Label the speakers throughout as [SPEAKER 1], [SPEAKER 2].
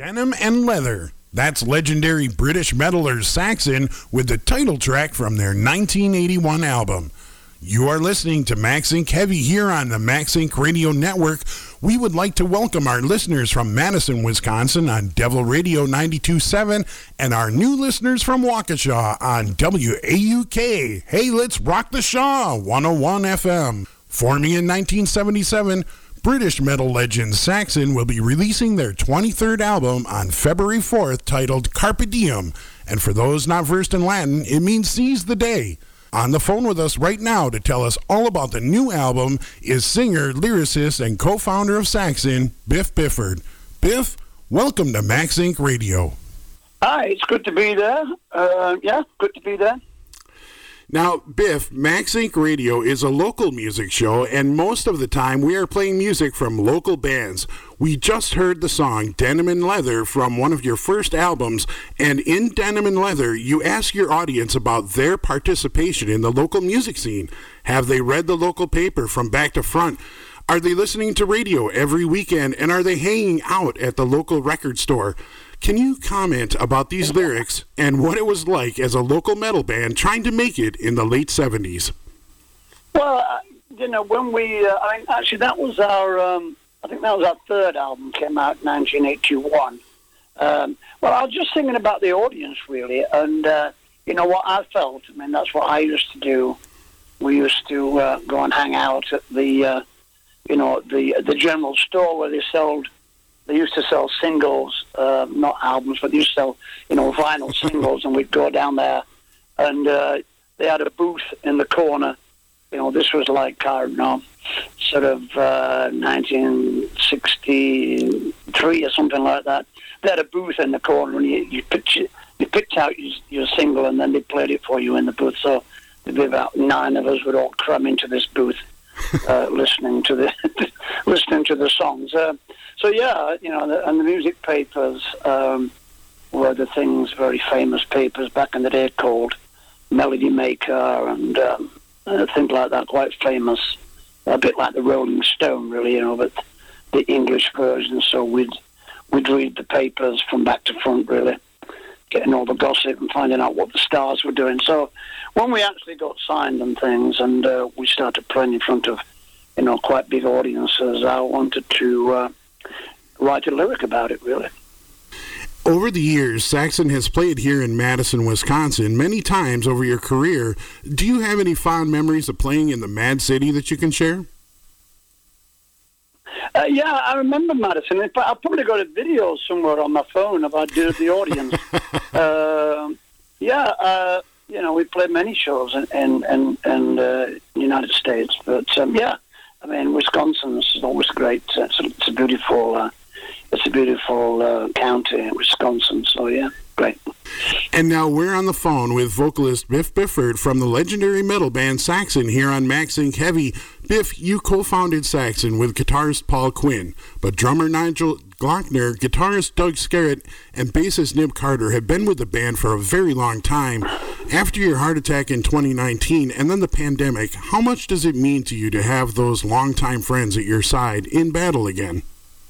[SPEAKER 1] Denim and Leather. That's legendary British metalers Saxon with the title track from their 1981 album. You are listening to Max Inc. Heavy here on the Max Inc. Radio Network. We would like to welcome our listeners from Madison, Wisconsin on Devil Radio 92.7 and our new listeners from Waukesha on WAUK. Hey, let's rock the Shaw 101 FM. Forming in 1977, British metal legend Saxon will be releasing their 23rd album on February 4th titled Carpe Diem. And for those not versed in Latin, it means seize the day. On the phone with us right now to tell us all about the new album is singer, lyricist, and co-founder of Saxon, Biff Bifford. Biff, welcome to Max Inc. Radio.
[SPEAKER 2] Hi, it's good to be there. Good to be there.
[SPEAKER 1] Now, Biff, Max Inc. Radio is a local music show, and most of the time we are playing music from local bands. We just heard the song Denim and Leather from one of your first albums, and in Denim and Leather, you ask your audience about their participation in the local music scene. Have they read the local paper from back to front? Are they listening to radio every weekend, and are they hanging out at the local record store? Can you comment about these lyrics and what it was like as a local metal band trying to make it in the late 70s?
[SPEAKER 2] Well, when we, actually that was our, I think that was our third album, came out in 1981. Well, I was just thinking about the audience, really, and, what I felt, that's what I used to do. We used to go and hang out at the general store where they used to sell singles, not albums, but they used to sell, vinyl singles, and we'd go down there, and they had a booth in the corner. This was like, I don't know, sort of 1963 or something like that. They had a booth in the corner, and you picked out your single, and then they played it for you in the booth. So there'd be about 9 of us would all cram into this booth, listening to the songs. And the music papers were the things, very famous papers back in the day called Melody Maker and things like that, quite famous, a bit like the Rolling Stone, really, but the English version. So we'd read the papers from back to front, really, getting all the gossip and finding out what the stars were doing. So when we actually got signed and things, and we started playing in front of, quite big audiences, I wanted to write a lyric about it, really.
[SPEAKER 1] Over the years, Saxon has played here in Madison, Wisconsin many times over your career. Do you have any fond memories of playing in the Mad City that you can share?
[SPEAKER 2] I remember Madison. In fact, I've probably got a video somewhere on my phone of the audience. We played many shows in the United States, but Wisconsin is always great. It's a beautiful county, Wisconsin. So great.
[SPEAKER 1] And now we're on the phone with vocalist Biff Bifford from the legendary metal band Saxon here on Max Inc. Heavy. Biff, you co-founded Saxon with guitarist Paul Quinn, but drummer Nigel Glockner, guitarist Doug Skerritt, and bassist Nib Carter have been with the band for a very long time. After your heart attack in 2019 and then the pandemic, how much does it mean to you to have those longtime friends at your side in battle again?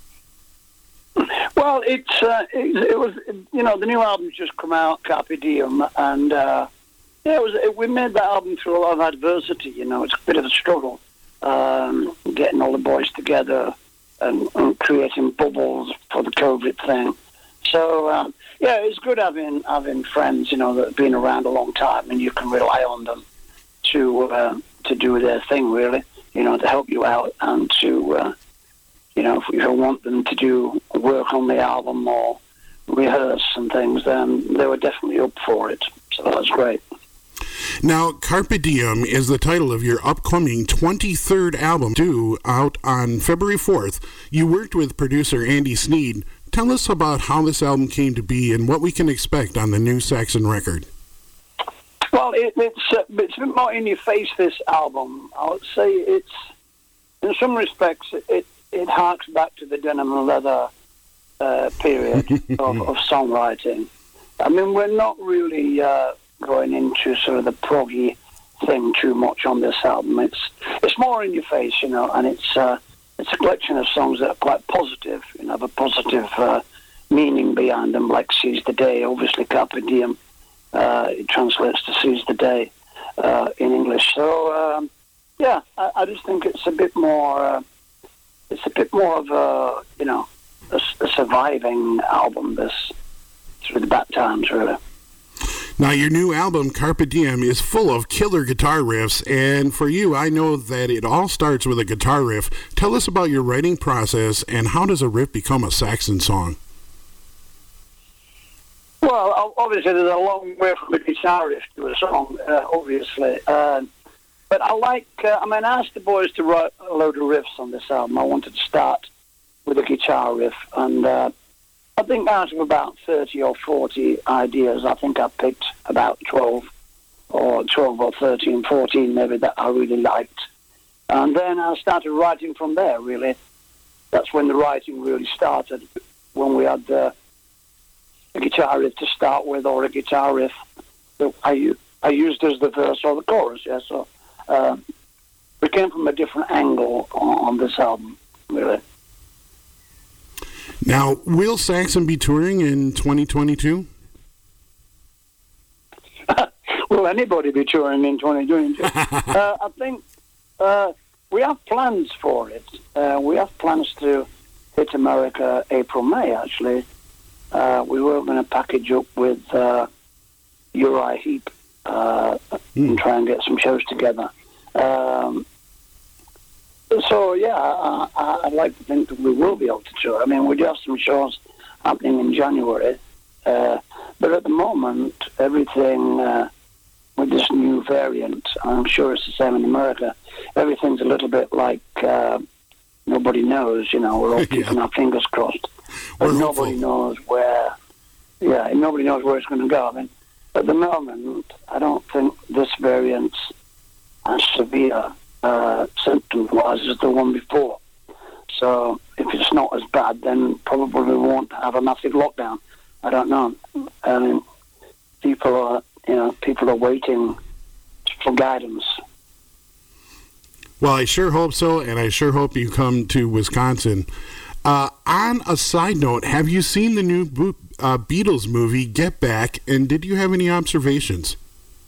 [SPEAKER 2] Well, it was the new album's just come out, Carpe Diem, and we made that album through a lot of adversity. It's a bit of a struggle, getting all the boys together and creating bubbles for the COVID thing. So it's good having friends, that have been around a long time, and you can rely on them to do their thing, really, to help you out and to. If you want them to do work on the album or rehearse and things, then they were definitely up for it. So that's great.
[SPEAKER 1] Now, Carpe Diem is the title of your upcoming 23rd album, due out on February 4th. You worked with producer Andy Sneed. Tell us about how this album came to be and what we can expect on the new Saxon record.
[SPEAKER 2] Well, it's a bit more in your face, this album. I would say it's, in some respects, it harks back to the Denim and Leather period of songwriting. We're not really going into sort of the proggy thing too much on this album. It's more in your face, and it's a collection of songs that are quite positive, have a positive meaning behind them, like seize the day. Obviously, carpe diem, it translates to seize the day in English. So, I just think it's a bit more. It's a bit more of a, a surviving album. This through the bad times, really.
[SPEAKER 1] Now, your new album, Carpe Diem, is full of killer guitar riffs, and for you, I know that it all starts with a guitar riff. Tell us about your writing process, and how does a riff become a Saxon song?
[SPEAKER 2] Well, obviously, there's a long way from a guitar riff to a song, obviously. But I asked the boys to write a load of riffs on this album. I wanted to start with a guitar riff, and I think out of about 30 or 40 ideas, I think I picked about 12 or 13, 14 maybe that I really liked. And then I started writing from there, really. That's when the writing really started, when we had a guitar riff to start with, or a guitar riff that I used as the verse or the chorus, yeah. So we came from a different angle on this album, really.
[SPEAKER 1] Now, will Saxon be touring in 2022?
[SPEAKER 2] Will anybody be touring in 2022? I think we have plans for it. We have plans to hit America April, May, actually. We were going to package up with Uriah Heep and try and get some shows together. So, I'd like to think that we will be able to tour. I mean, we do have some shows happening in January, but at the moment, everything with this new variant, I'm sure it's the same in America, everything's a little bit like nobody knows, we're all keeping our fingers crossed. But nobody knows where it's going to go. I mean, at the moment, I don't think this variant's as severe symptom-wise as the one before. So if it's not as bad, then probably we won't have a massive lockdown. I don't know. I mean, people are waiting for guidance.
[SPEAKER 1] Well, I sure hope so, and I sure hope you come to Wisconsin. On a side note, have you seen the new Beatles movie, Get Back, and did you have any observations?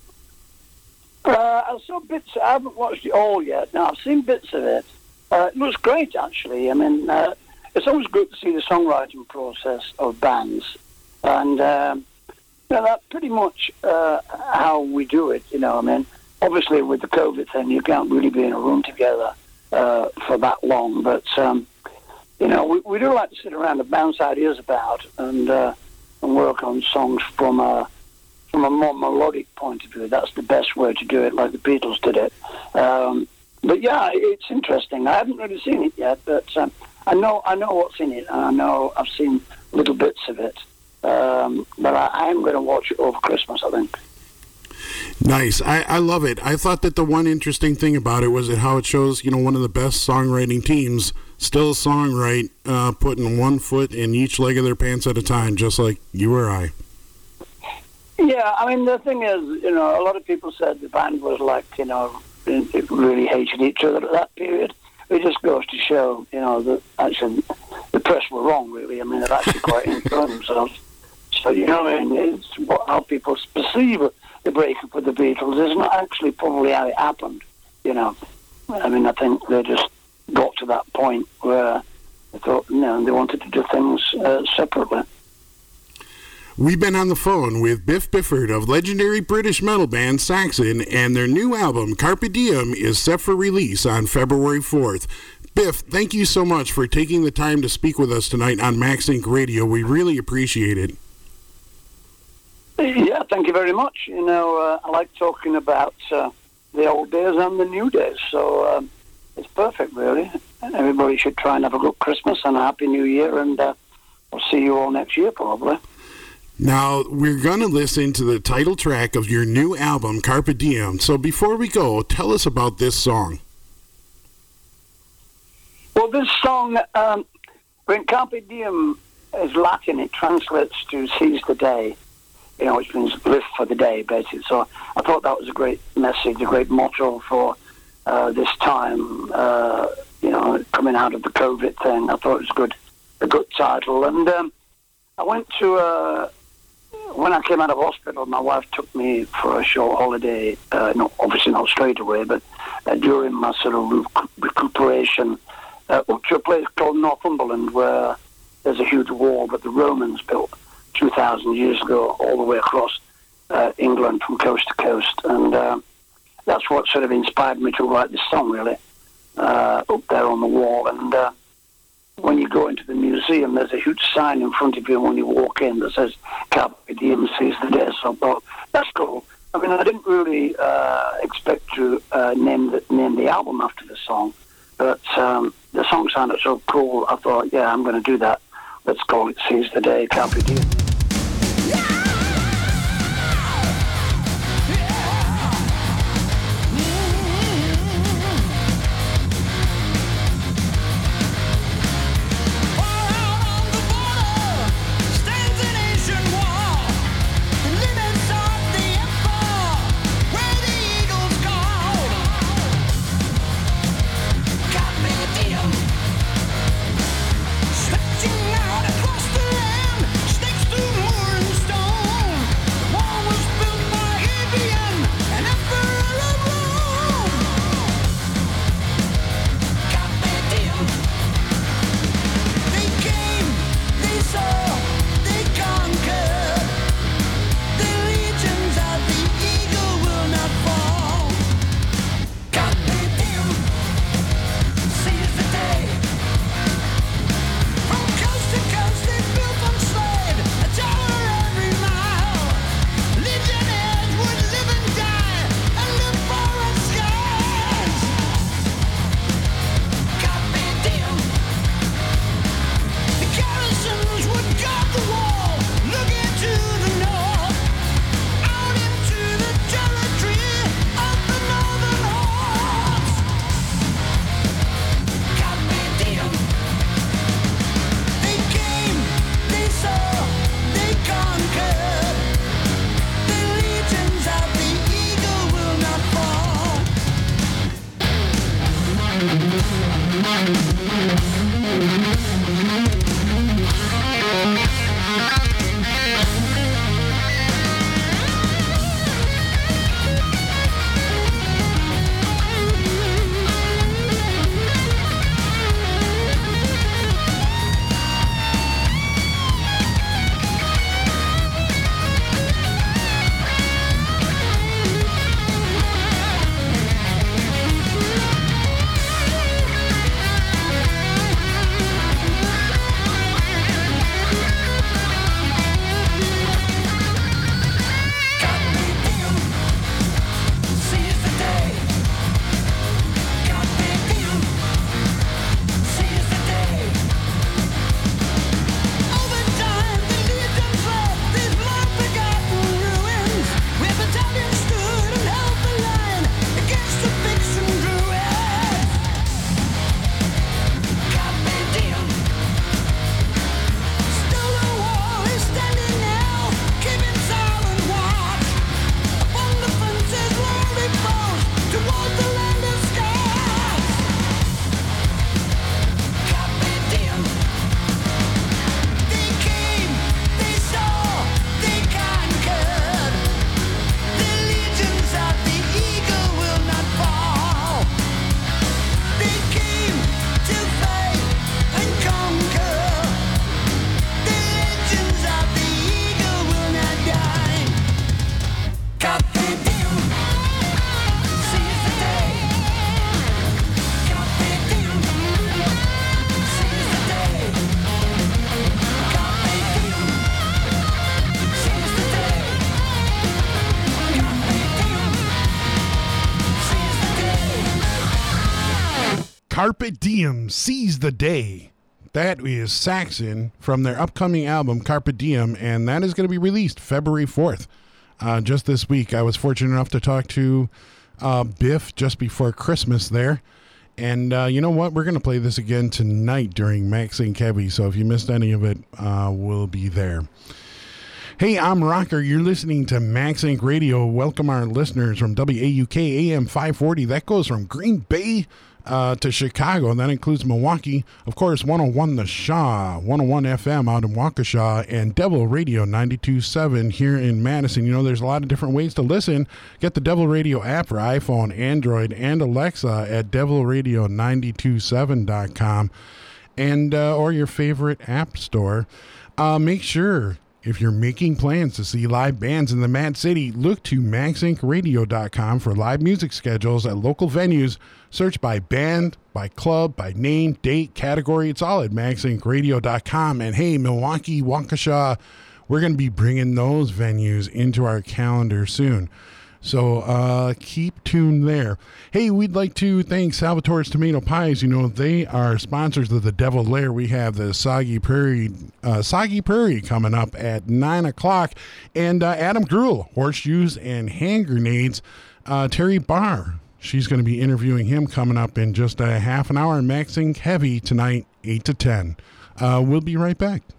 [SPEAKER 2] I saw bits. I haven't watched it all yet. No, I've seen bits of it. It looks great, actually. I mean, it's always good to see the songwriting process of bands. And, that's pretty much how we do it, I mean, obviously with the COVID thing, you can't really be in a room together for that long. But, we do like to sit around and bounce ideas about and work on songs from a more melodic point of view. That's the best way to do it, like the Beatles did it. But yeah, it's interesting. I haven't really seen it yet, but I know what's in it, and I know I've seen little bits of it. But I am going to watch it over Christmas, I think.
[SPEAKER 1] Nice. I love it. I thought that the one interesting thing about it was that how it shows, one of the best songwriting teams still songwrite, putting one foot in each leg of their pants at a time, just like you or I.
[SPEAKER 2] Yeah, I mean, the thing is, a lot of people said the band was like, it really hated each other at that period. It just goes to show, that actually the press were wrong, really. I mean, they're actually quite enjoying themselves. So, it's how people perceive the breakup with the Beatles is not actually probably how it happened, I mean, I think they just got to that point where they thought, they wanted to do things separately.
[SPEAKER 1] We've been on the phone with Biff Bifford of legendary British metal band Saxon, and their new album, Carpe Diem, is set for release on February 4th. Biff, thank you so much for taking the time to speak with us tonight on Max Inc. Radio. We really appreciate it.
[SPEAKER 2] Yeah, thank you very much. I like talking about the old days and the new days, so it's perfect, really. Everybody should try and have a good Christmas and a Happy New Year, and I'll see you all next year, probably.
[SPEAKER 1] Now, we're going to listen to the title track of your new album, Carpe Diem. So before we go, tell us about this song.
[SPEAKER 2] Well, this song, when Carpe Diem is Latin, it translates to seize the day, which means live for the day, basically. So I thought that was a great message, a great motto for this time, coming out of the COVID thing. I thought it was a good title. And I went to, when I came out of hospital, my wife took me for a short holiday, obviously not straight away, but during my sort of recuperation, up to a place called Northumberland, where there's a huge wall that the Romans built 2,000 years ago all the way across England from coast to coast. And that's what sort of inspired me to write this song, really, up there on the wall. And when you go into the museum, there's a huge sign in front of you when you walk in that says Carpe Diem, seize the day. So I thought, that's cool. I mean, I didn't really expect to name the album after the song, but the song sounded so cool, I thought, yeah, I'm going to do that. Let's call it Seize the Day, Carpe Diem.
[SPEAKER 1] Carpe Diem, Seize the Day. That is Saxon from their upcoming album, Carpe Diem, and that is going to be released February 4th. Just this week, I was fortunate enough to talk to Biff just before Christmas there. And you know what? We're going to play this again tonight during Max and Kevy, so if you missed any of it, we'll be there. Hey, I'm Rocker. You're listening to Max Inc. Radio. Welcome our listeners from WAUK AM 540. That goes from Green Bay to Chicago, and that includes Milwaukee. Of course, 101 The Shaw, 101 FM out in Waukesha, and Devil Radio 92.7 here in Madison. You know, there's a lot of different ways to listen. Get the Devil Radio app for iPhone, Android, and Alexa at devilradio927.com and or your favorite app store. Make sure, if you're making plans to see live bands in the Mad City, look to MaxIncRadio.com for live music schedules at local venues. Search by band, by club, by name, date, category. It's all at MaxIncRadio.com. And hey, Milwaukee, Waukesha, we're going to be bringing those venues into our calendar soon. So keep tuned there. Hey, we'd like to thank Salvatore's Tomato Pies. You know, they are sponsors of the Devil Lair. We have the Soggy Prairie coming up at 9 o'clock. And Adam Gruhl, Horseshoes and Hand Grenades. Terry Barr, she's going to be interviewing him coming up in just a half an hour. Maxing Heavy tonight, 8 to 10. We'll be right back.